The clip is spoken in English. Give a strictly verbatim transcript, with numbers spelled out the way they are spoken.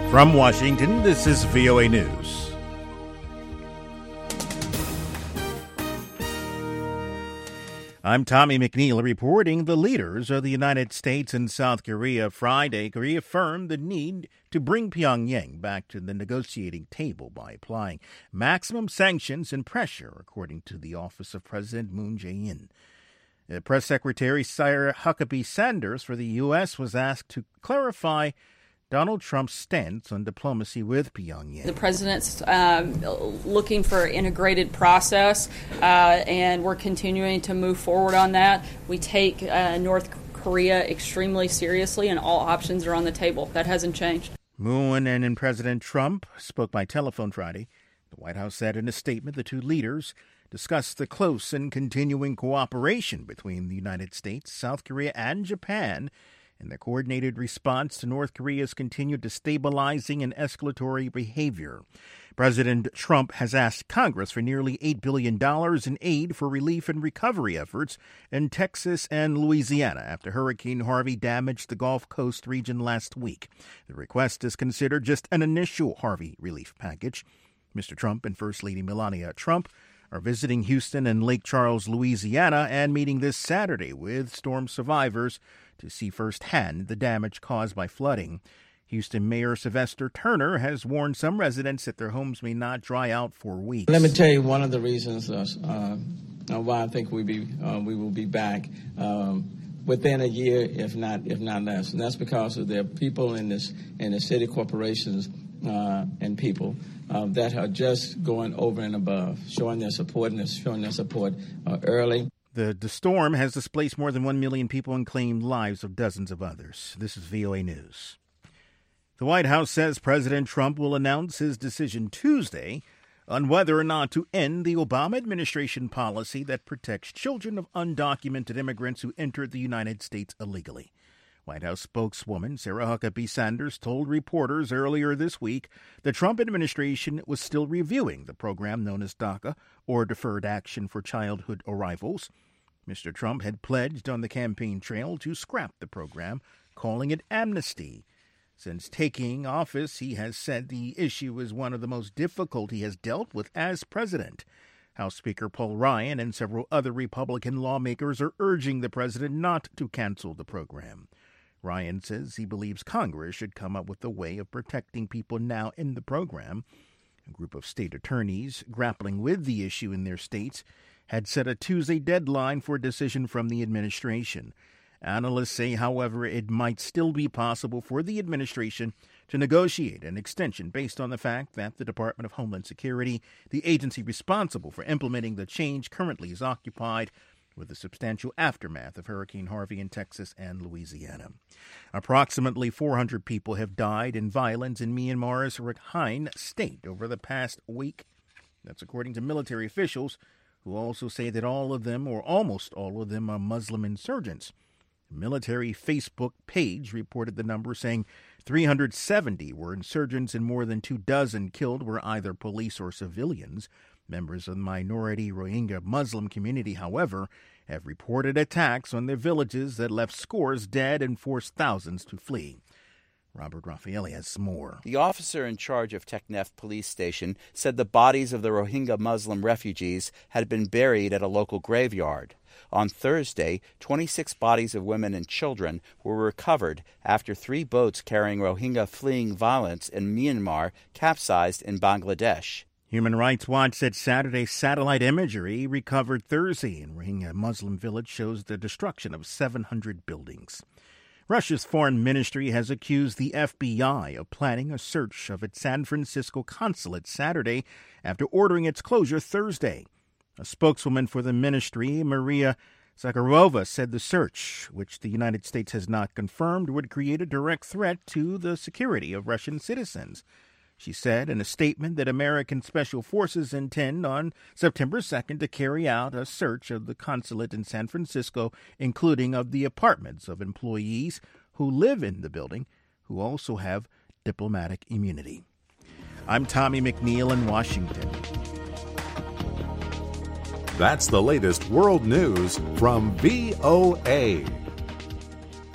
From Washington, this is V O A News. I'm Tommy McNeil reporting. The leaders of the United States and South Korea Friday reaffirmed the need to bring Pyongyang back to the negotiating table by applying maximum sanctions and pressure, according to the office of President Moon Jae-in. Uh, Press Secretary Sarah Huckabee Sanders for the U S was asked to clarify Donald Trump's stance on diplomacy with Pyongyang. The president's um, looking for an integrated process, uh, and we're continuing to move forward on that. We take uh, North Korea extremely seriously, and all options are on the table. That hasn't changed. Moon and President Trump spoke by telephone Friday. The White House said in a statement the two leaders discussed the close and continuing cooperation between the United States, South Korea, and Japan in the coordinated response to North Korea's continued destabilizing and escalatory behavior. President Trump has asked Congress for nearly eight billion dollars in aid for relief and recovery efforts in Texas and Louisiana after Hurricane Harvey damaged the Gulf Coast region last week. The request is considered just an initial Harvey relief package. Mister Trump and First Lady Melania Trump are visiting Houston and Lake Charles, Louisiana, and meeting this Saturday with storm survivors to see firsthand the damage caused by flooding. Houston Mayor Sylvester Turner has warned some residents that their homes may not dry out for weeks. Let me tell you one of the reasons uh, uh, why I think we be uh, we will be back um, within a year, if not if not less, and that's because of there are people in this in the city corporations uh, and people uh, that are just going over and above, showing their support and showing their support uh, early. The, the storm has displaced more than one million people and claimed lives of dozens of others. This is V O A News. The White House says President Trump will announce his decision Tuesday on whether or not to end the Obama administration policy that protects children of undocumented immigrants who entered the United States illegally. White House spokeswoman Sarah Huckabee Sanders told reporters earlier this week the Trump administration was still reviewing the program known as DACA, or Deferred Action for Childhood Arrivals. Mister Trump had pledged on the campaign trail to scrap the program, calling it amnesty. Since taking office, he has said the issue is one of the most difficult he has dealt with as president. House Speaker Paul Ryan and several other Republican lawmakers are urging the president not to cancel the program. Ryan says he believes Congress should come up with a way of protecting people now in the program. A group of state attorneys grappling with the issue in their states had set a Tuesday deadline for a decision from the administration. Analysts say, however, it might still be possible for the administration to negotiate an extension based on the fact that the Department of Homeland Security, the agency responsible for implementing the change, currently is occupied with the substantial aftermath of Hurricane Harvey in Texas and Louisiana. Approximately four hundred people have died in violence in Myanmar's Rakhine state over the past week. That's according to military officials, who also say that all of them, or almost all of them, are Muslim insurgents. The military Facebook page reported the number, saying three hundred seventy were insurgents and more than two dozen killed were either police or civilians. Members of the minority Rohingya Muslim community, however, have reported attacks on their villages that left scores dead and forced thousands to flee. Robert Raffaelli has more. The officer in charge of Teknef police station said the bodies of the Rohingya Muslim refugees had been buried at a local graveyard. On Thursday, twenty-six bodies of women and children were recovered after three boats carrying Rohingya fleeing violence in Myanmar capsized in Bangladesh. Human Rights Watch said Saturday satellite imagery recovered Thursday in Rohingya Muslim village shows the destruction of seven hundred buildings. Russia's foreign ministry has accused the F B I of planning a search of its San Francisco consulate Saturday after ordering its closure Thursday. A spokeswoman for the ministry, Maria Zakharova, said the search, which the United States has not confirmed, would create a direct threat to the security of Russian citizens. She said in a statement that American special forces intend on September second to carry out a search of the consulate in San Francisco, including of the apartments of employees who live in the building, who also have diplomatic immunity. I'm Tommy McNeil in Washington. That's the latest world news from V O A.